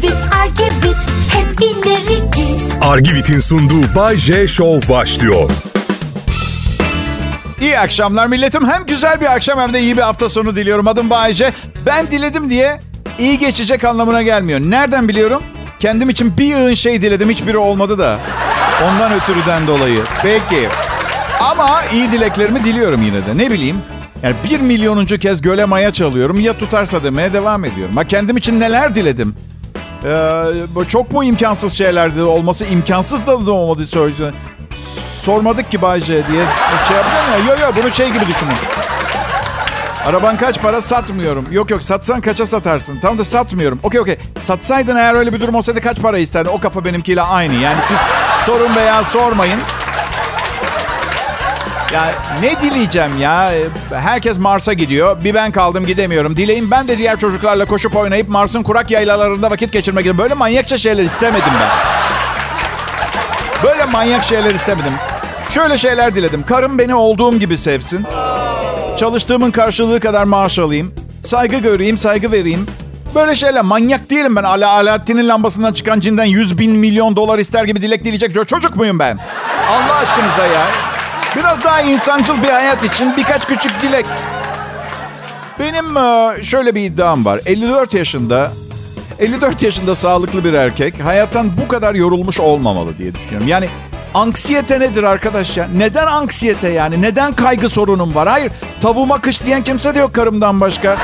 Argivit, Argivit, hep ileri git. Argivit'in sunduğu Bay J Show başlıyor. İyi akşamlar milletim. Hem güzel bir akşam hem de iyi bir hafta sonu diliyorum. Adım Bay J. Ben diledim diye iyi geçecek anlamına gelmiyor. Nereden biliyorum? Kendim için bir yığın şey diledim. Hiçbiri olmadı da. Ondan ötürüden dolayı. Peki. Ama iyi dileklerimi diliyorum yine de. Ne bileyim. Yani 1 milyonuncu kez göle maya çalıyorum. Ya tutarsa demeye devam ediyorum. Ha, kendim için neler diledim. Çok mu imkansız şeylerdi olması? İmkansız da olmadı söyleyeceğim. Sormadık ki Bay J diye şey yapacağım ya. Yok bunu şey gibi düşünün. Araban kaç para? Satmıyorum. Yok satsan kaça satarsın? Tam da satmıyorum. Okey. Satsaydın eğer öyle bir durum olsaydı kaç para isterdin? O kafa benimkiyle aynı. Yani siz sorun veya sormayın. Ya ne dileyeceğim ya? Herkes Mars'a gidiyor. Bir ben kaldım gidemiyorum. Dileyin ben de diğer çocuklarla koşup oynayıp Mars'ın kurak yaylalarında vakit geçirmek istedim. Böyle manyakça şeyler istemedim ben. Böyle manyak şeyler istemedim. Şöyle şeyler diledim. Karım beni olduğum gibi sevsin. Çalıştığımın karşılığı kadar maaş alayım. Saygı göreyim, saygı vereyim. Böyle şeyler. Manyak değilim ben. Alaaddin'in lambasından çıkan cinden 100 bin milyon dolar ister gibi dilek dileyecek çocuk muyum ben? Allah aşkınıza ya. Biraz daha insancıl bir hayat için birkaç küçük dilek. Benim şöyle bir iddiam var. 54 yaşında sağlıklı bir erkek hayattan bu kadar yorulmuş olmamalı diye düşünüyorum. Yani anksiyete nedir arkadaş ya? Neden anksiyete yani? Neden kaygı sorunum var? Hayır, tavuğuma kış diyen kimse de yok karımdan başka.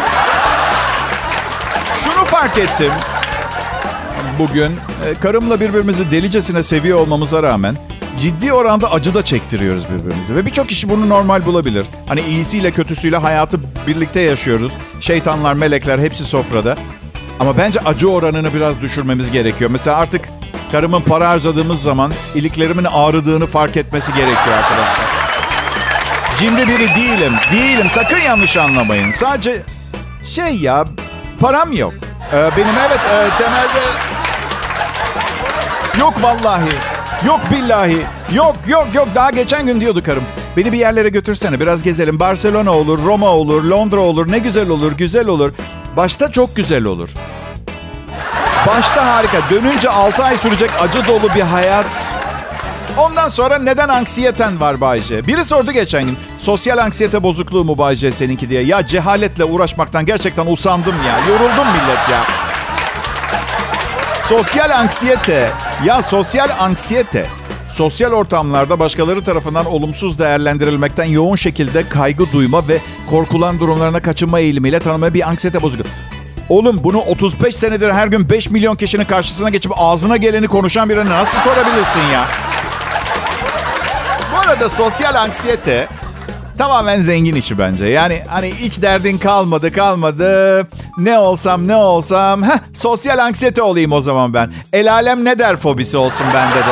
Şunu fark ettim. Bugün karımla birbirimizi delicesine seviyor olmamıza rağmen ciddi oranda acı da çektiriyoruz birbirimize. Ve birçok kişi bunu normal bulabilir. Hani iyisiyle kötüsüyle hayatı birlikte yaşıyoruz. Şeytanlar, melekler hepsi sofrada. Ama bence acı oranını biraz düşürmemiz gerekiyor. Mesela artık karımın para harcadığımız zaman iliklerimin ağrıdığını fark etmesi gerekiyor arkadaşlar. Cimri biri değilim. Sakın yanlış anlamayın. Sadece param yok. Benim temelde yok vallahi. Yok billahi. Yok. Daha geçen gün diyordu karım. Beni bir yerlere götürsene. Biraz gezelim. Barcelona olur, Roma olur, Londra olur. Ne güzel olur. Başta çok güzel olur. Başta harika. Dönünce 6 ay sürecek acı dolu bir hayat. Ondan sonra neden anksiyeten var Bay J? Biri sordu geçen gün. Sosyal anksiyete bozukluğu mu Bay J seninki diye. Ya cehaletle uğraşmaktan gerçekten usandım ya. Yoruldum millet ya. Sosyal anksiyete. Sosyal ortamlarda başkaları tarafından olumsuz değerlendirilmekten yoğun şekilde kaygı duyma ve korkulan durumlarına kaçınma eğilimiyle tanımlanan bir anksiyete bozukluğu. Oğlum bunu 35 senedir her gün 5 milyon kişinin karşısına geçip ağzına geleni konuşan birine nasıl sorabilirsin ya? Bu arada sosyal anksiyete tamamen zengin işi bence. Yani hani hiç derdin kalmadı. Ne olsam. Sosyal anksiyete olayım o zaman ben. El alem ne der fobisi olsun bende de.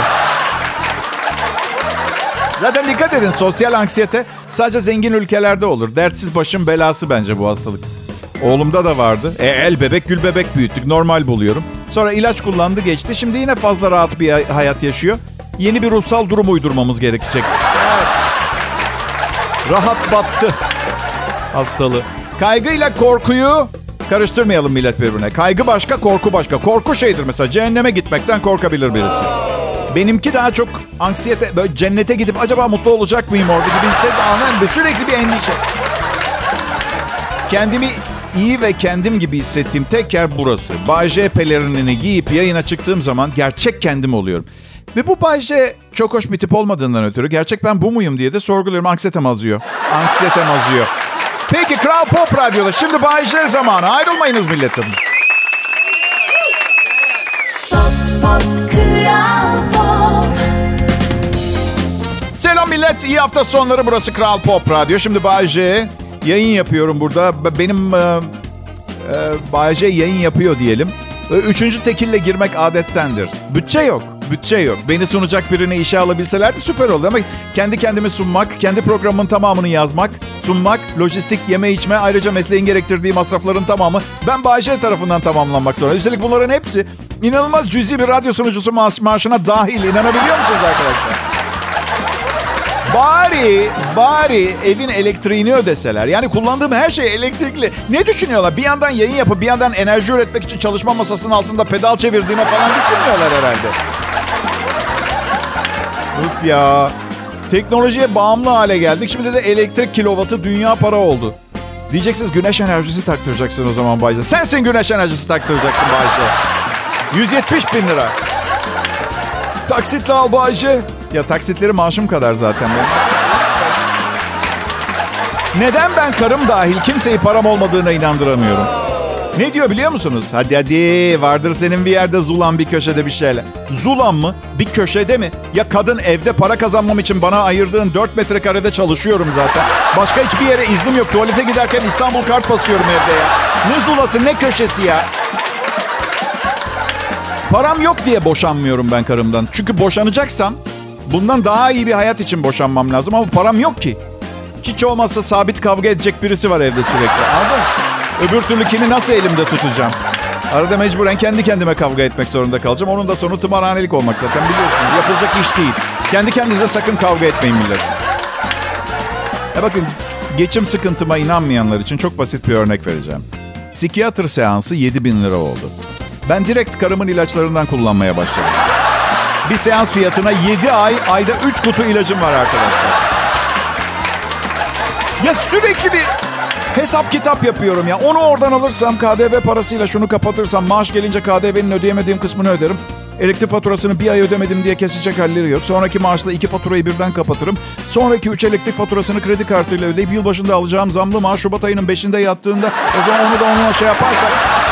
Zaten dikkat edin, sosyal anksiyete sadece zengin ülkelerde olur. Dertsiz başın belası bence bu hastalık. Oğlumda da vardı. El bebek gül bebek büyüttük. Normal buluyorum. Sonra ilaç kullandı geçti. Şimdi yine fazla rahat bir hayat yaşıyor. Yeni bir ruhsal durum uydurmamız gerekecek. Evet. Rahat battı hastalığı. Kaygıyla korkuyu karıştırmayalım millet birbirine. Kaygı başka, korku başka. Korku şeydir mesela, cehenneme gitmekten korkabilir birisi. Benimki daha çok anksiyete, böyle cennete gidip acaba mutlu olacak mıyım orada gibi hissediyorum. Sürekli bir endişe. Kendimi iyi ve kendim gibi hissettiğim tek yer burası. Bay J pelerinini giyip yayına çıktığım zaman gerçek kendim oluyorum. Ve bu Bay J çok hoş bir tip olmadığından ötürü gerçek ben bu muyum diye de sorguluyorum. Anksiyetem azıyor. Peki Kral Pop Radyo'da şimdi Bay J zamanı. Ayrılmayınız milletim. Selam millet. İyi hafta sonları. Burası Kral Pop Radyo. Şimdi Bay J yayın yapıyorum burada. Benim Bay J yayın yapıyor diyelim. Üçüncü tekille girmek adettendir. Bütçe yok. Beni sunacak birini işe alabilselerdi süper oldu. Ama kendi kendimi sunmak, kendi programımın tamamını yazmak, sunmak, lojistik, yeme içme, ayrıca mesleğin gerektirdiği masrafların tamamı ben Bay J tarafından tamamlanmak zorunda. Üstelik bunların hepsi inanılmaz cüzi bir radyo sunucusu maaşına dahil. İnanabiliyor musunuz arkadaşlar? Bari evin elektriğini ödeseler. Yani kullandığım her şey elektrikli. Ne düşünüyorlar? Bir yandan yayın yapıp bir yandan enerji üretmek için çalışma masasının altında pedal çevirdiğime falan düşünmüyorlar herhalde. Uf ya. Teknolojiye bağımlı hale geldik. Şimdi de elektrik kilovatı dünya para oldu. Diyeceksiniz güneş enerjisi taktıracaksın o zaman Bayce. Sensin güneş enerjisi taktıracaksın Bayce. 170 bin lira. Taksitle al Bayce. Ya taksitleri maaşım kadar zaten benim. Neden ben karım dahil kimseyi param olmadığına inandıramıyorum? Ne diyor biliyor musunuz? Hadi vardır senin bir yerde zulan bir köşede bir şeyler. Zulan mı? Bir köşede mi? Ya kadın evde para kazanmam için bana ayırdığın 4 metrekarede çalışıyorum zaten. Başka hiçbir yere iznim yok. Tuvalete giderken İstanbul kart basıyorum evde ya. Ne zulası ne köşesi ya. Param yok diye boşanmıyorum ben karımdan. Çünkü boşanacaksam bundan daha iyi bir hayat için boşanmam lazım ama param yok ki. Hiç olmazsa sabit kavga edecek birisi var evde sürekli. Anladın mı? Öbür türlü kimi nasıl elimde tutacağım? Arada mecburen kendi kendime kavga etmek zorunda kalacağım. Onun da sonu tımarhanelik olmak zaten biliyorsunuz. Yapılacak iş değil. Kendi kendinize sakın kavga etmeyin millet. Bakın geçim sıkıntıma inanmayanlar için çok basit bir örnek vereceğim. Psikiyatr seansı 7.000 lira oldu. Ben direkt karımın ilaçlarından kullanmaya başladım. Bir seans fiyatına 7 ayda 3 kutu ilacım var arkadaşlar. Ya sürekli bir hesap kitap yapıyorum ya. Onu oradan alırsam KDV parasıyla şunu kapatırsam maaş gelince KDV'nin ödeyemediğim kısmını öderim. Elektrik faturasını bir ay ödemedim diye kesecek halleri yok. Sonraki maaşla 2 faturayı birden kapatırım. Sonraki 3 elektrik faturasını kredi kartıyla ödeyip yılbaşında alacağım zamlı maaş Şubat ayının 5'inde yattığında o zaman onu da onunla şey yaparsak.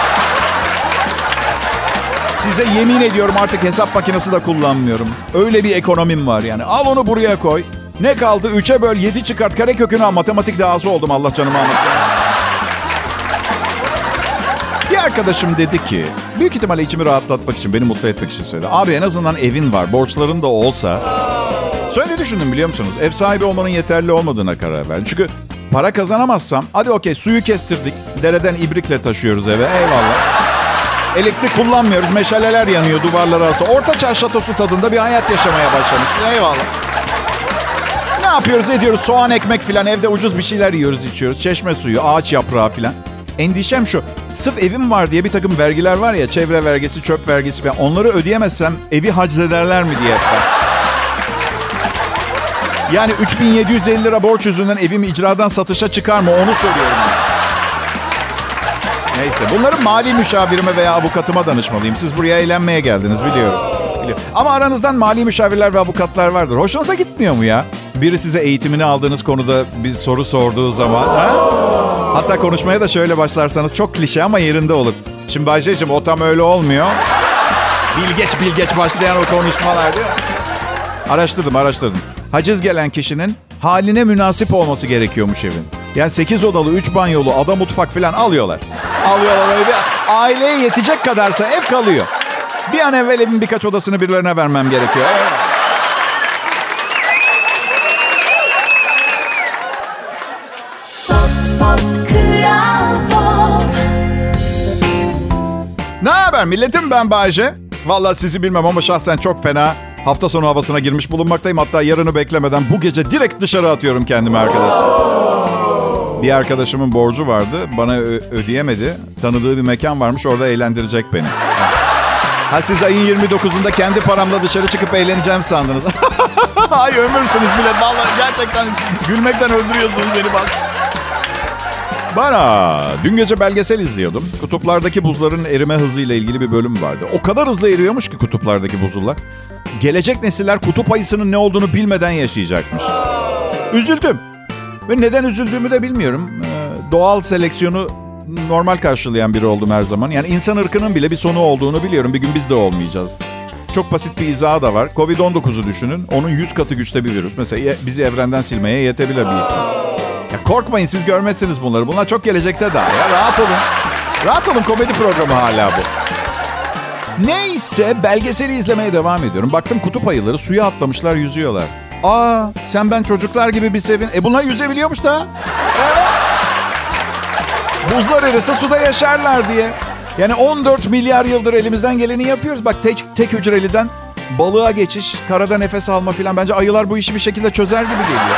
Size yemin ediyorum artık hesap makinesi de kullanmıyorum. Öyle bir ekonomim var yani. Al onu buraya koy. Ne kaldı? 3'e böl, 7 çıkart, karekökünü al. Matematik dahası oldum Allah canımı almasın. Bir arkadaşım dedi ki, büyük ihtimalle içimi rahatlatmak için, beni mutlu etmek için söyledi. Abi en azından evin var, borçların da olsa. Sonra ne düşündüm biliyor musunuz? Ev sahibi olmanın yeterli olmadığına karar verdim. Çünkü para kazanamazsam, hadi okey suyu kestirdik. Dereden ibrikle taşıyoruz eve, eyvallah. Elektrik kullanmıyoruz, meşaleler yanıyor duvarlara asıl. Ortaçağ şatosu tadında bir hayat yaşamaya başlamışız, eyvallah. Ne yapıyoruz ediyoruz? Soğan, ekmek filan, evde ucuz bir şeyler yiyoruz, içiyoruz. Çeşme suyu, ağaç yaprağı filan. Endişem şu. Sırf evim var diye bir takım vergiler var ya. Çevre vergisi, çöp vergisi falan. Onları ödeyemezsem evi haczederler mi diye. Yani 3.750 lira borç yüzünden evim icradan satışa çıkar mı? Onu soruyorum. Neyse. Bunları mali müşavirime veya avukatıma danışmalıyım. Siz buraya eğlenmeye geldiniz biliyorum. Ama aranızdan mali müşavirler ve avukatlar vardır. Hoşunuza gitmiyor mu ya? Biri size eğitimini aldığınız konuda bir soru sorduğu zaman. Ha? Hatta konuşmaya da şöyle başlarsanız çok klişe ama yerinde olur. Şimdi Bayce'cim o tam öyle olmuyor. Bilgeç başlayan o konuşmalar diyor. Araştırdım. Haciz gelen kişinin haline münasip olması gerekiyormuş evin. Yani 8 odalı, 3 banyolu, ada mutfak falan alıyorlar. Öyle bir aileye yetecek kadarsa ev kalıyor. Bir an evvel evin birkaç odasını birilerine vermem gerekiyor. Ne haber milletim, ben Bayce. Vallahi sizi bilmem ama şahsen çok fena hafta sonu havasına girmiş bulunmaktayım. Hatta yarını beklemeden bu gece direkt dışarı atıyorum kendimi arkadaşlar. Bir arkadaşımın borcu vardı. Bana ödeyemedi. Tanıdığı bir mekan varmış, orada eğlendirecek beni. Ha siz ayın 29'unda kendi paramla dışarı çıkıp eğleneceğim sandınız. Ay ömürsünüz millet. Vallahi gerçekten gülmekten öldürüyorsunuz beni bak. Dün gece belgesel izliyordum. Kutuplardaki buzların erime hızıyla ilgili bir bölüm vardı. O kadar hızlı eriyormuş ki kutuplardaki buzullar. Gelecek nesiller kutup ayısının ne olduğunu bilmeden yaşayacakmış. Üzüldüm. Ve neden üzüldüğümü de bilmiyorum. Doğal seleksiyonu normal karşılayan biri oldum her zaman. Yani insan ırkının bile bir sonu olduğunu biliyorum. Bir gün biz de olmayacağız. Çok basit bir izahı da var. Covid-19'u düşünün. Onun 100 katı güçte bir virüs. Mesela bizi evrenden silmeye yetebilir bir. Ya korkmayın, siz görmezsiniz bunları. Bunlar çok gelecekte daha ya. Rahat olun. Rahat olun, komedi programı hala bu. Neyse belgeseli izlemeye devam ediyorum. Baktım kutup ayıları suya atlamışlar, yüzüyorlar. Sen ben çocuklar gibi bir sevin. Bunlar yüzebiliyormuş da. Evet. Buzlar erirse suda yaşarlar diye. Yani 14 milyar yıldır elimizden geleni yapıyoruz. Bak tek hücreliden balığa geçiş, karada nefes alma filan. Bence ayılar bu işi bir şekilde çözer gibi geliyor.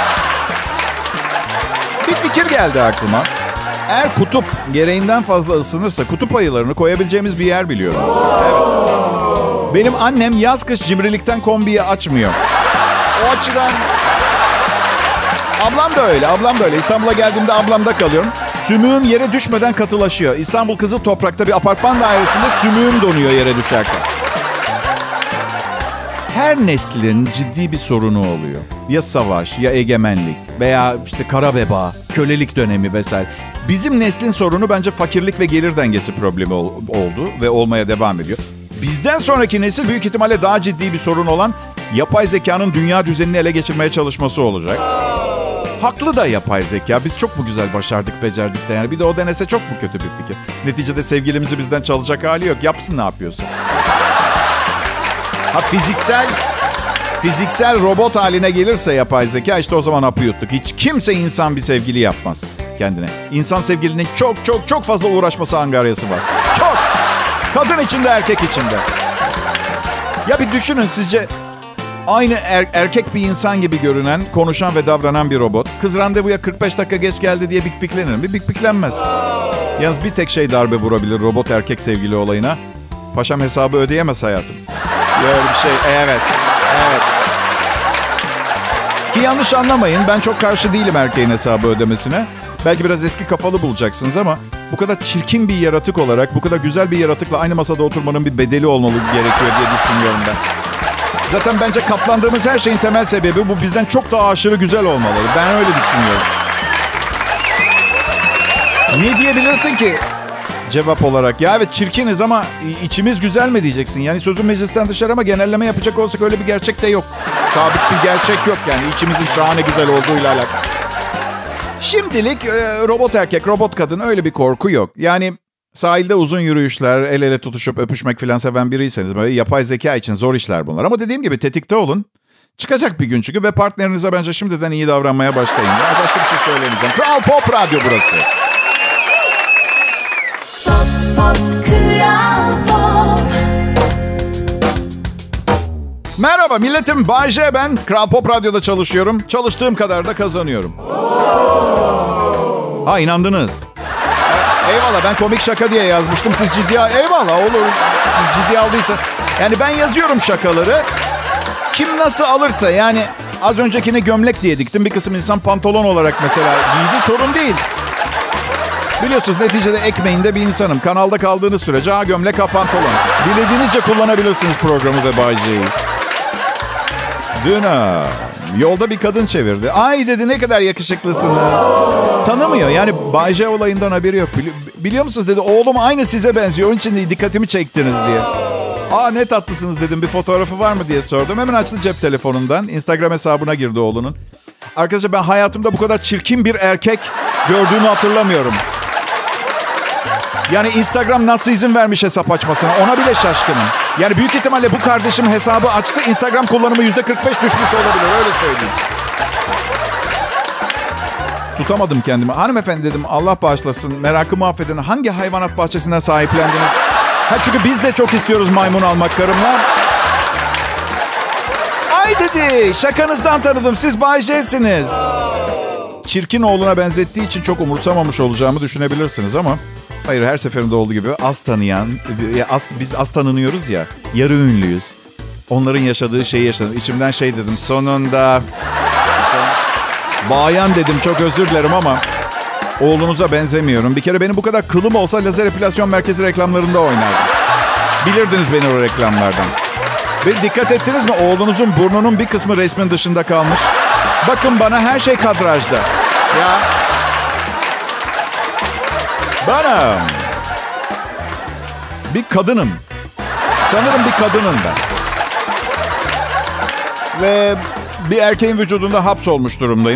Bir fikir geldi aklıma. Eğer kutup gereğinden fazla ısınırsa kutup ayılarını koyabileceğimiz bir yer biliyorum. Evet. Benim annem yaz kış cimrilikten kombiyi açmıyor. O açıdan... Ablam da öyle. İstanbul'a geldiğimde ablamda kalıyorum. Sümüğüm yere düşmeden katılaşıyor. İstanbul Kızıl Toprak'ta bir apartman dairesinde sümüğüm donuyor yere düşerken. Her neslin ciddi bir sorunu oluyor. Ya savaş, ya egemenlik veya işte kara veba, kölelik dönemi vesaire. Bizim neslin sorunu bence fakirlik ve gelir dengesi problemi oldu ve olmaya devam ediyor. Bizden sonraki nesil büyük ihtimalle daha ciddi bir sorun olan yapay zekanın dünya düzenini ele geçirmeye çalışması olacak. Haklı da yapay zeka. Biz çok mu güzel başardık, becerdik de yani. Bir de o denese çok mu kötü bir fikir? Neticede sevgilimizi bizden çalacak hali yok. Yapsın ne yapıyorsa. Ha fiziksel robot haline gelirse yapay zeka işte o zaman hapı yuttuk. Hiç kimse insan bir sevgili yapmaz kendine. İnsan sevgilinin çok fazla uğraşması angaryası var. Çok. Kadın içinde, erkek içinde. Ya bir düşünün sizce aynı erkek bir insan gibi görünen, konuşan ve davranan bir robot. Kız randevuya 45 dakika geç geldi diye bikbiklenir mi? Bikbiklenmez. Yalnız bir tek şey darbe vurabilir robot erkek sevgili olayına. Paşam hesabı ödeyemez hayatım. Böyle bir şey. Evet. Ki yanlış anlamayın. Ben çok karşı değilim erkeğin hesabı ödemesine. Belki biraz eski kafalı bulacaksınız ama bu kadar çirkin bir yaratık olarak, bu kadar güzel bir yaratıkla aynı masada oturmanın bir bedeli olmalı gerekiyor diye düşünüyorum ben. Zaten bence katlandığımız her şeyin temel sebebi bu bizden çok daha aşırı güzel olmaları. Ben öyle düşünüyorum. Ne diyebilirsin ki cevap olarak? Ya evet çirkiniz ama içimiz güzel mi diyeceksin? Yani sözün meclisten dışarı ama genelleme yapacak olsak öyle bir gerçek de yok. Sabit bir gerçek yok yani içimizin şahane güzel olduğuyla alakalı. Şimdilik robot erkek, robot kadın öyle bir korku yok. Yani sahilde uzun yürüyüşler, el ele tutuşup öpüşmek falan seven biriyseniz böyle yapay zeka için zor işler bunlar. Ama dediğim gibi tetikte olun. Çıkacak bir gün çünkü ve partnerinize bence şimdiden iyi davranmaya başlayın. Ya başka bir şey söylemeyeceğim. Kral Pop Radyo burası. Pop, pop, Kral Pop. Merhaba milletim, Bay J ben. Kral Pop Radyo'da çalışıyorum. Çalıştığım kadar da kazanıyorum. Ha inandınız. Eyvallah ben komik şaka diye yazmıştım. Siz ciddiye... Eyvallah olur. Siz ciddiye aldıysa. Yani ben yazıyorum şakaları. Kim nasıl alırsa yani az öncekine gömlek diye diktim. Bir kısım insan pantolon olarak mesela giydi. Sorun değil. Biliyorsunuz neticede ekmeğinde bir insanım. Kanalda kaldığınız sürece ha gömlek ha pantolon. Dilediğinizce kullanabilirsiniz programı ve Bay J'yi. Dün yolda bir kadın çevirdi. Ay dedi ne kadar yakışıklısınız. Tanımıyor yani Bay J olayından haberi yok. Biliyor musunuz dedi oğlum aynı size benziyor. Onun için dikkatimi çektiniz diye. Aa ne tatlısınız dedim bir fotoğrafı var mı diye sordum. Hemen açtı cep telefonundan. Instagram hesabına girdi oğlunun. Arkadaşlar ben hayatımda bu kadar çirkin bir erkek gördüğümü hatırlamıyorum. Yani Instagram nasıl izin vermiş hesap açmasına ona bile şaşkınım. Yani büyük ihtimalle bu kardeşim hesabı açtı. Instagram kullanımı %45 düşmüş olabilir öyle söyleyeyim. Tutamadım kendimi. Hanımefendi dedim Allah bağışlasın merakımı affedin. Hangi hayvanat bahçesinden sahiplendiniz? Ha çünkü biz de çok istiyoruz maymun almak karımla. Ay dedi şakanızdan tanıdım siz Bay J'siniz. Çirkin oğluna benzettiği için çok umursamamış olacağımı düşünebilirsiniz ama hayır her seferinde olduğu gibi az tanıyan, biz az tanınıyoruz ya, yarı ünlüyüz. Onların yaşadığı şeyi yaşadım. İçimden şey dedim sonunda. Bayan dedim çok özür dilerim ama oğlunuza benzemiyorum. Bir kere benim bu kadar kılım olsa lazer epilasyon merkezi reklamlarında oynardım. Bilirdiniz beni o reklamlardan. Ve dikkat ettiniz mi oğlunuzun burnunun bir kısmı resmin dışında kalmış. Bakın bana her şey kadrajda. Ya. Bana. Bir kadınım. Sanırım bir kadınım ben. Ve bir erkeğin vücudunda hapsolmuş durumdayım.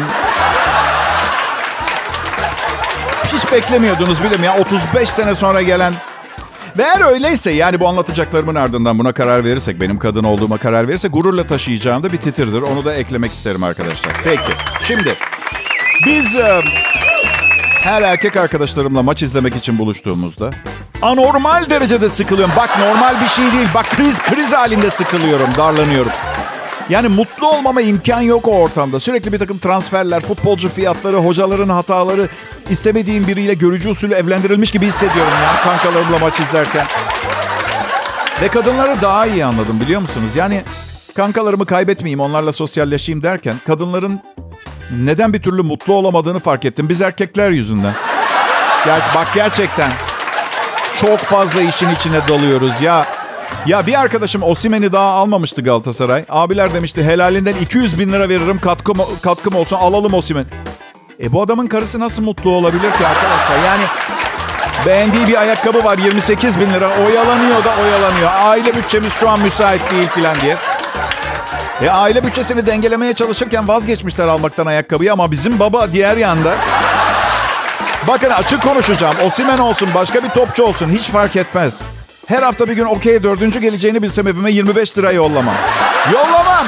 Hiç beklemiyordunuz bilim ya 35 sene sonra gelen. Ve eğer öyleyse yani bu anlatacaklarımın ardından buna karar verirsek, benim kadın olduğuma karar verirsek gururla taşıyacağım da bir titirdir. Onu da eklemek isterim arkadaşlar. Peki şimdi biz her erkek arkadaşlarımla maç izlemek için buluştuğumuzda Anormal derecede sıkılıyorum. Bak normal bir şey değil. Bak kriz halinde sıkılıyorum, darlanıyorum. Yani mutlu olmama imkan yok o ortamda. Sürekli bir takım transferler, futbolcu fiyatları, hocaların hataları, istemediğim biriyle görücü usulü evlendirilmiş gibi hissediyorum ya kankalarımla maç izlerken. Ve kadınları daha iyi anladım biliyor musunuz? Yani kankalarımı kaybetmeyeyim, onlarla sosyalleşeyim derken kadınların neden bir türlü mutlu olamadığını fark ettim. Biz erkekler yüzünden. Bak gerçekten çok fazla işin içine dalıyoruz ya. Ya bir arkadaşım Osimhen'i daha almamıştı Galatasaray. Abiler demişti helalinden 200 bin lira veririm katkım olsun, alalım Osimhen. Bu adamın karısı nasıl mutlu olabilir ki arkadaşlar? Yani beğendiği bir ayakkabı var 28 bin lira, oyalanıyor. Aile bütçemiz şu an müsait değil filan diye. Aile bütçesini dengelemeye çalışırken vazgeçmişler almaktan ayakkabıyı ama bizim baba diğer yanda. Bakın açık konuşacağım. Osimhen olsun, başka bir topçu olsun hiç fark etmez. Her hafta bir gün okey 4. geleceğini bilsem evime 25 lira yollamam. Yollamam.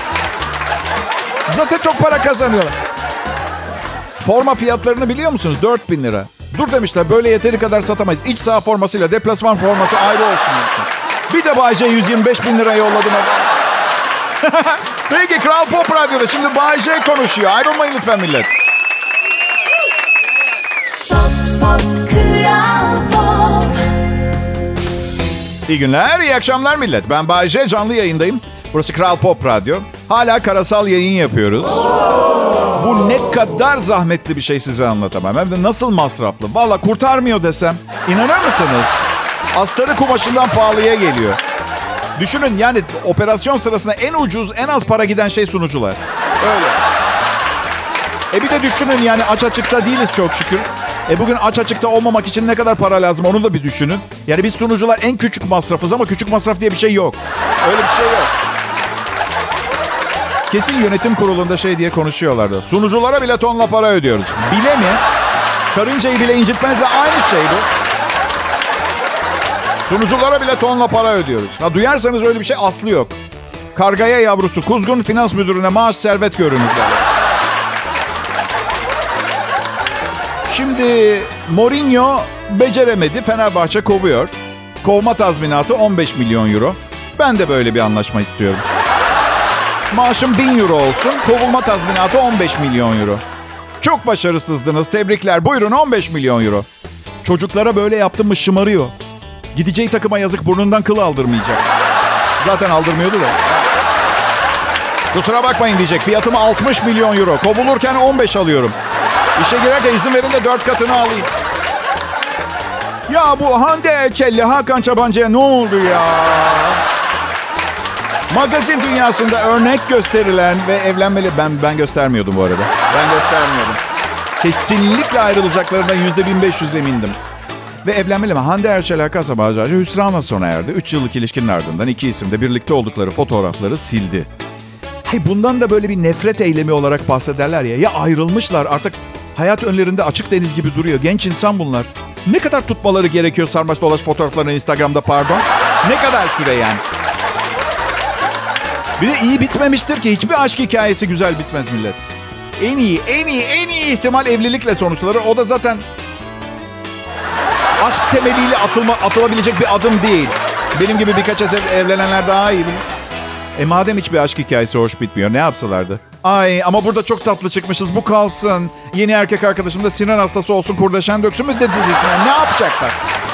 Zaten çok para kazanıyorlar. Forma fiyatlarını biliyor musunuz? 4 bin lira. Dur demişler böyle yeteri kadar satamayız. İç saha formasıyla deplasman forması ayrı olsun. Bir de Bay J 125 bin lira yolladım. Peki Kral Pop Radyo'da şimdi Bay J konuşuyor. Ayrılmayın lütfen millet. İyi günler, iyi akşamlar millet. Ben Bay J, canlı yayındayım. Burası Kral Pop Radyo. Hala karasal yayın yapıyoruz. Bu ne kadar zahmetli bir şey size anlatamam. Hem de nasıl masraflı. Valla kurtarmıyor desem. İnanır mısınız? Astarı kumaşından pahalıya geliyor. Düşünün yani operasyon sırasında en ucuz, en az para giden şey sunucular. Öyle. Bir de düşünün yani aç açıkta değiliz çok şükür. Bugün aç açıkta olmamak için ne kadar para lazım onu da bir düşünün. Yani biz sunucular en küçük masrafız ama küçük masraf diye bir şey yok. Öyle bir şey yok. Kesin yönetim kurulunda şey diye konuşuyorlardı. Sunuculara bile tonla para ödüyoruz. Bile mi? Karıncayı bile incitmezle aynı şey bu. Sunuculara bile tonla para ödüyoruz. Duyarsanız öyle bir şey aslı yok. Kargaya yavrusu, kuzgun finans müdürüne maaş servet görünür. Şimdi Mourinho beceremedi. Fenerbahçe kovuyor. Kovma tazminatı 15 milyon euro. Ben de böyle bir anlaşma istiyorum. Maaşım 1000 euro olsun. Kovulma tazminatı 15 milyon euro. Çok başarısızdınız. Tebrikler. Buyurun 15 milyon euro. Çocuklara böyle yaptım mı şımarıyor. Gideceği takıma yazık burnundan kıl aldırmayacak. Zaten aldırmıyordu da. Kusura bakmayın diyecek. Fiyatımı 60 milyon euro. Kovulurken 15 alıyorum. İşe girerken izin verin de 4 katını alayım. Ya bu Hande Erçel'le Hakan Çabancı'ya ne oldu ya? Magazin dünyasında örnek gösterilen ve evlenmeli... Ben göstermiyordum bu arada. Ben göstermiyordum. Kesinlikle ayrılacaklarından %1500 emindim. Ve evlenmeli mi? Hande Erçel Hakan Sabancı hüsranla sona erdi. 3 yıllık ilişkinin ardından iki isim de birlikte oldukları fotoğrafları sildi. Bundan da böyle bir nefret eylemi olarak bahsederler ya. Ya ayrılmışlar artık hayat önlerinde açık deniz gibi duruyor. Genç insan bunlar. Ne kadar tutmaları gerekiyor sarmaş dolaş fotoğraflarını Instagram'da pardon? Ne kadar süre yani? Bir de iyi bitmemiştir ki. Hiçbir aşk hikayesi güzel bitmez millet. En iyi ihtimal evlilikle sonuçlanır. O da zaten aşk temeliyle atılabilecek bir adım değil. Benim gibi birkaç evlenenler daha iyi bilir. Madem hiçbir aşk hikayesi hoş bitmiyor ne yapsalardı? Ay ama burada çok tatlı çıkmışız bu kalsın. Yeni erkek arkadaşım da sinir hastası olsun kurdeşen döksün mü dizisine ne yapacaklar?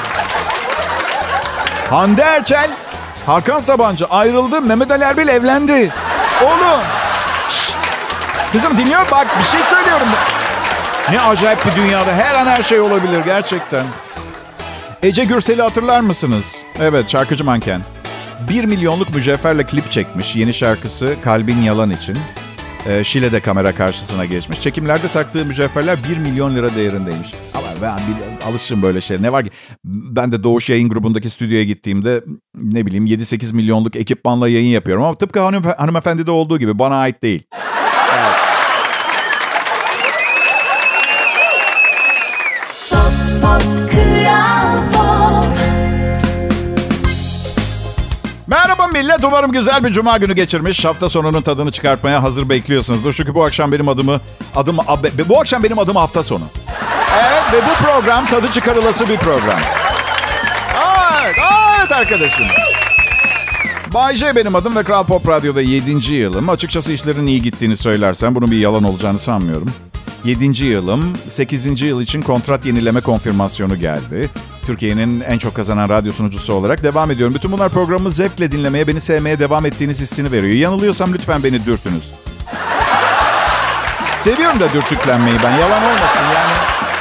Hande Erçel, Hakan Sabancı ayrıldı. Mehmet Ali Erbil evlendi. Oğlum. Şşş. Kızım dinliyor bak bir şey söylüyorum. Ne acayip bir dünyada her an her şey olabilir gerçekten. Ece Gürsel'i hatırlar mısınız? Evet şarkıcı manken. 1 milyonluk mücevherle klip çekmiş yeni şarkısı Kalbin Yalan için. Şile'de kamera karşısına geçmiş. Çekimlerde taktığı mücevherler 1 milyon lira değerindeymiş. Ama ben alışırım böyle şeyler. Ne var ki? Ben de Doğuş Yayın Grubu'ndaki stüdyoya gittiğimde ne bileyim 7-8 milyonluk ekipmanla yayın yapıyorum. Ama tıpkı hanımefendide olduğu gibi bana ait değil. Evet. Merhaba millet. Umarım güzel bir cuma günü geçirmiş. Hafta sonunun tadını çıkartmaya hazır bekliyorsunuzdur. Çünkü bu akşam benim adım hafta sonu. Evet ve bu program tadı çıkarılası bir program. Evet arkadaşım. Bay J benim adım ve Kral Pop Radyo'da 7. yılım. Açıkçası işlerin iyi gittiğini söylersem bunun bir yalan olacağını sanmıyorum. 7. yılım, 8. yıl için kontrat yenileme konfirmasyonu geldi. Türkiye'nin en çok kazanan radyo sunucusu olarak devam ediyorum. Bütün bunlar programımı zevkle dinlemeye, beni sevmeye devam ettiğiniz hissini veriyor. Yanılıyorsam lütfen beni dürtünüz. Seviyorum da dürtüklenmeyi ben, yalan olmasın yani.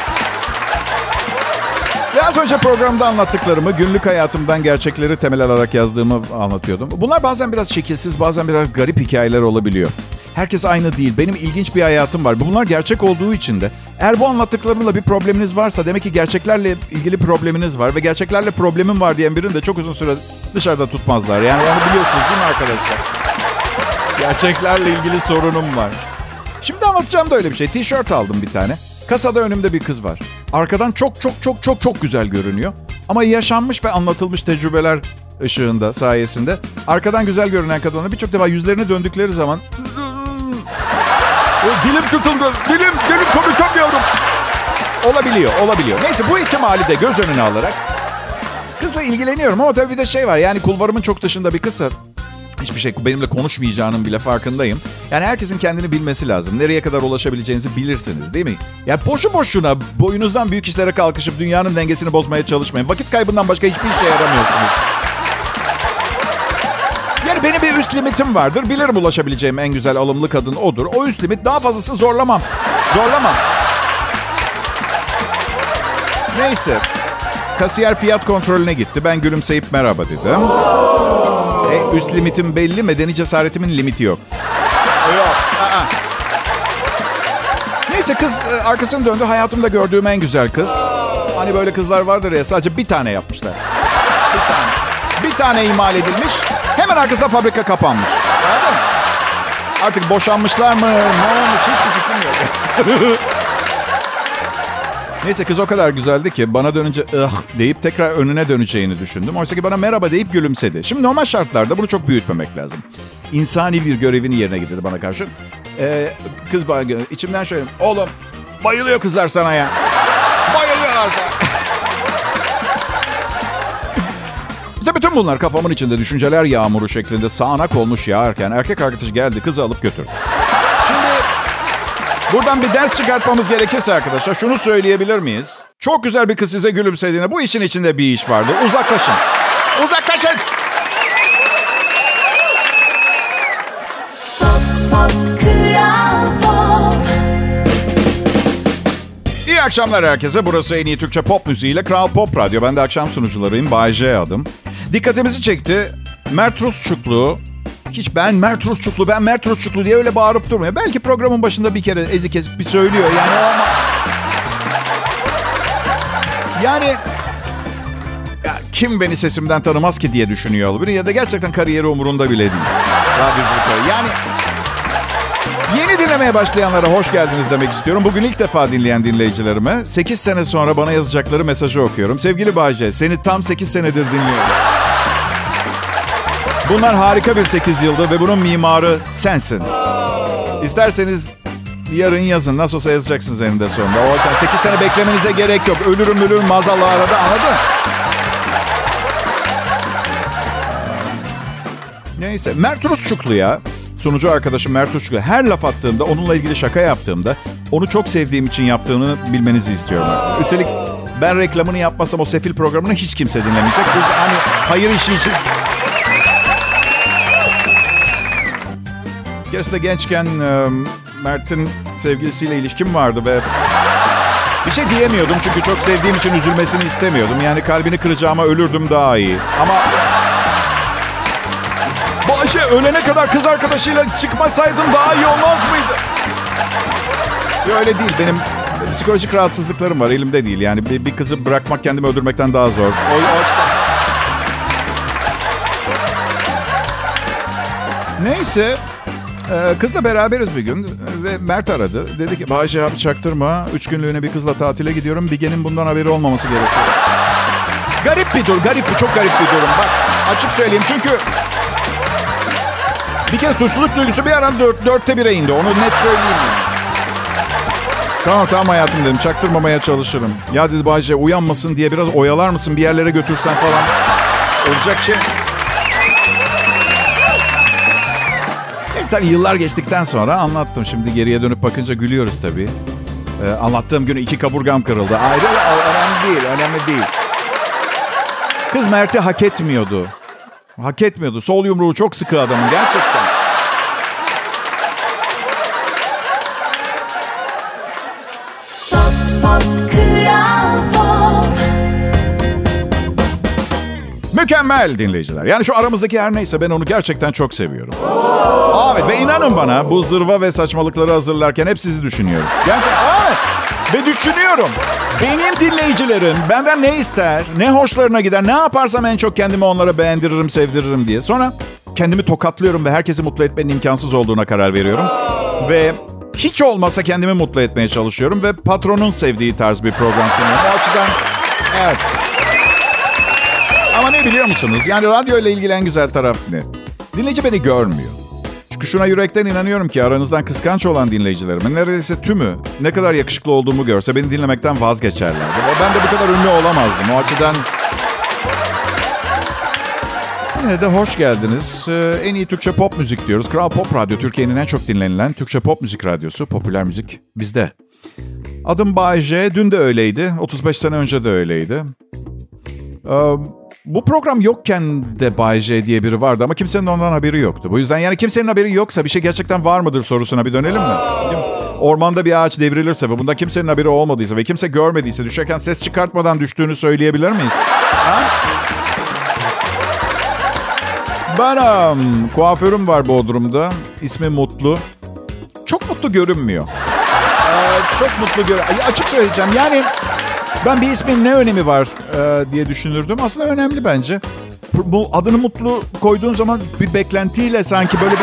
Biraz önce programda anlattıklarımı, günlük hayatımdan gerçekleri temel alarak yazdığımı anlatıyordum. Bunlar bazen biraz şekilsiz, bazen biraz garip hikayeler olabiliyor. Herkes aynı değil. Benim ilginç bir hayatım var. Bunlar gerçek olduğu için de eğer bu anlattıklarımla bir probleminiz varsa demek ki gerçeklerle ilgili probleminiz var. Ve gerçeklerle problemim var diyen birini de çok uzun süre dışarıda tutmazlar. Yani onu biliyorsunuz değil mi arkadaşlar? Gerçeklerle ilgili sorunum var. Şimdi anlatacağım da öyle bir şey. Tişört aldım bir tane. Kasada önümde bir kız var. Arkadan çok güzel görünüyor. Ama yaşanmış ve anlatılmış tecrübeler ışığında, sayesinde arkadan güzel görünen kadına birçok defa yüzlerine döndükleri zaman dilim tutuldu, dilim konuşamıyorum. Olabiliyor. Neyse bu ihtimali de göz önüne alarak kızla ilgileniyorum ama tabii bir de şey var. Yani kulvarımın çok dışında bir kızsa hiçbir şey benimle konuşmayacağının bile farkındayım. Yani herkesin kendini bilmesi lazım. Nereye kadar ulaşabileceğinizi bilirsiniz değil mi? Yani boşu boşuna boyunuzdan büyük işlere kalkışıp dünyanın dengesini bozmaya çalışmayın. Vakit kaybından başka hiçbir işe yaramıyorsunuz. Yani benim bir üst limitim vardır. Bilirim ulaşabileceğim en güzel alımlı kadın odur. O üst limit, daha fazlası zorlamam. Neyse. Kasiyer fiyat kontrolüne gitti. Ben gülümseyip merhaba dedim. Üst limitim belli, medeni cesaretimin limiti yok. Yok. Neyse kız arkasını döndü. Hayatımda gördüğüm en güzel kız. Hani böyle kızlar vardır ya, sadece bir tane yapmışlar. Bir tane imal edilmiş. Hemen arkasında fabrika kapanmış. Anladın mı? Artık boşanmışlar mı? Ne olmuş? Hiçbir fikrim yok. Neyse kız o kadar güzeldi ki bana dönünce deyip tekrar önüne döneceğini düşündüm. Oysa ki bana merhaba deyip gülümsedi. Şimdi normal şartlarda bunu çok büyütmemek lazım. İnsani bir görevini yerine getirdi bana karşı. Kız bana içimden şöyle, oğlum bayılıyor kızlar sana ya. Bayılıyorlar sana. İşte bütün bunlar kafamın içinde düşünceler yağmuru şeklinde sağanak olmuş yağarken erkek arkadaşı geldi, kızı alıp götürdü. Şimdi buradan bir ders çıkartmamız gerekirse arkadaşlar şunu söyleyebilir miyiz? Çok güzel bir kız size gülümsediğinde bu işin içinde bir iş vardı. Uzaklaşın. Uzaklaşın. İyi akşamlar herkese. Burası en iyi Türkçe pop müziğiyle Kral Pop Radyo. Ben de akşam sunucularıyım. Bay J adım. Dikkatimizi çekti. Mert Rusçuklu. Hiç ben Mert Rusçuklu diye öyle bağırıp durmuyor. Belki programın başında bir kere ezik ezik bir söylüyor. Yani o ama... Yani... Ya, kim beni sesimden tanımaz ki diye düşünüyor olabilir. Ya da gerçekten kariyeri umurunda bile değil. Radyoculuk. Yani... Yeni dinlemeye başlayanlara hoş geldiniz demek istiyorum. Bugün ilk defa dinleyen dinleyicilerime 8 sene sonra bana yazacakları mesajı okuyorum. Sevgili Bay J, seni tam 8 senedir dinliyorum. Bunlar harika bir 8 yıldı ve bunun mimarı sensin. İsterseniz yarın yazın. Nasıl olsa yazacaksınız eninde sonunda. O yüzden 8 sene beklemenize gerek yok. Ölürüm maazallah arada, anladın? Neyse. Mert Rusçuklu ya. Sunucu arkadaşım Mert Rusçuklu. Her laf attığımda, onunla ilgili şaka yaptığımda onu çok sevdiğim için yaptığını bilmenizi istiyorum. Üstelik ben reklamını yapmasam o sefil programını hiç kimse dinlemeyecek. Hani hayır işi için... Gerçi de gençken Mert'in sevgilisiyle ilişkim vardı ve bir şey diyemiyordum çünkü çok sevdiğim için üzülmesini istemiyordum. Yani kalbini kıracağıma ölürdüm daha iyi. Ama Bayşe ölene kadar kız arkadaşıyla çıkmasaydın daha iyi olmaz mıydı? Öyle değil. Benim psikolojik rahatsızlıklarım var. Elimde değil. Yani bir kızı bırakmak kendimi öldürmekten daha zor. O açıdan. Neyse. Kızla beraberiz bir gün ve Mert aradı. Dedi ki Bayşe abi çaktırma. 3 günlüğüne bir kızla tatile gidiyorum. Bige'nin bundan haberi olmaması gerekiyor. Çok garip bir durum. Bak açık söyleyeyim çünkü bir kez suçluluk duygusu bir ara 4'te 1'e indi. Onu net söyleyeyim. Tamam hayatım dedim. Çaktırmamaya çalışırım. Ya dedi Bayşe uyanmasın diye biraz oyalar mısın? Bir yerlere götürsen falan. Olacak şey. Neyse tabii yıllar geçtikten sonra anlattım. Şimdi geriye dönüp bakınca gülüyoruz tabii. Anlattığım gün 2 kaburgam kırıldı. Ayrı, önemli değil. Kız Mert'i hak etmiyordu. Hak etmiyordu. Sol yumruğu çok sıkı adamın gerçekten. Mükemmel dinleyiciler. Yani şu aramızdaki her neyse ben onu gerçekten çok seviyorum. Evet ve inanın bana bu zırva ve saçmalıkları hazırlarken hep sizi düşünüyorum. Gerçekten evet. Ve düşünüyorum. Benim dinleyicilerim benden ne ister, ne hoşlarına gider, ne yaparsam en çok kendimi onlara beğendiririm, sevdiririm diye. Sonra kendimi tokatlıyorum ve herkesi mutlu etmenin imkansız olduğuna karar veriyorum. Ve hiç olmazsa kendimi mutlu etmeye çalışıyorum ve patronun sevdiği tarz bir program sunuyorum. O açıdan evet. Ama ne biliyor musunuz? Yani radyo ile ilgili en güzel taraf ne? Dinleyici beni görmüyor. Çünkü şuna yürekten inanıyorum ki aranızdan kıskanç olan dinleyicilerimin neredeyse tümü ne kadar yakışıklı olduğumu görse beni dinlemekten vazgeçerlerdi. Ve ben de bu kadar ünlü olamazdım. O açıdan yine de hoş geldiniz. En iyi Türkçe pop müzik diyoruz. Kral Pop Radyo, Türkiye'nin en çok dinlenilen Türkçe pop müzik radyosu. Popüler müzik bizde. Adım Bay J. Dün de öyleydi. 35 sene önce de öyleydi. Bu program yokken de Bay J diye biri vardı ama kimsenin ondan haberi yoktu. Bu yüzden yani kimsenin haberi yoksa bir şey gerçekten var mıdır sorusuna bir dönelim mi? Ormanda bir ağaç devrilirse ve bundan kimsenin haberi olmadıysa ve kimse görmediyse düşerken ses çıkartmadan düştüğünü söyleyebilir miyiz? Ha? Ben kuaförüm var Bodrum'da. İsmi Mutlu. Çok mutlu görünmüyor. Çok mutlu görünmüyor. Açık söyleyeceğim yani... Ben bir ismin ne önemi var diye düşünürdüm. Aslında önemli bence. Bu adını Mutlu koyduğun zaman bir beklentiyle sanki böyle bir...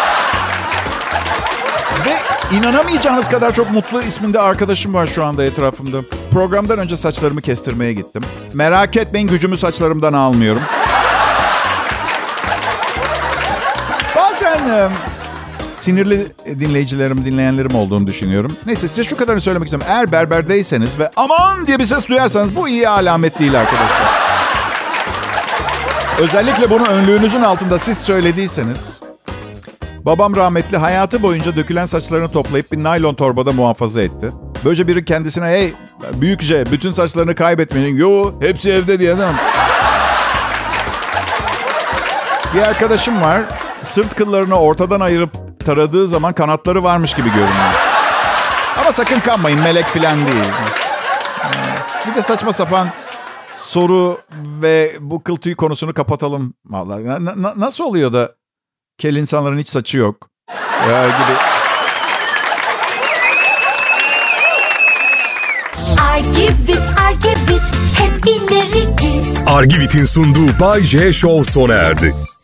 Ve inanamayacağınız kadar çok Mutlu isminde arkadaşım var şu anda etrafımda. Programdan önce saçlarımı kestirmeye gittim. Merak etmeyin gücümü saçlarımdan almıyorum. Bazen... sinirli dinleyenlerim olduğunu düşünüyorum. Neyse size şu kadarını söylemek istiyorum. Eğer berberdeyseniz ve aman diye bir ses duyarsanız bu iyi alamet değil arkadaşlar. Özellikle bunu önlüğünüzün altında siz söylediyseniz. Babam rahmetli hayatı boyunca dökülen saçlarını toplayıp bir naylon torbada muhafaza etti. Böylece biri kendisine hey büyük J bütün saçlarını kaybetmeyin. Yo hepsi evde diye adam. Bir arkadaşım var. Sırt kıllarını ortadan ayırıp taradığı zaman kanatları varmış gibi görünüyor. Ama sakın kanmayın, melek falan değil. Bir de saçma sapan soru ve bu kıl tüyü konusunu kapatalım. Vallahi nasıl oluyor da kel insanların hiç saçı yok gibi. Argivit'in sunduğu Bay J Show sona erdi.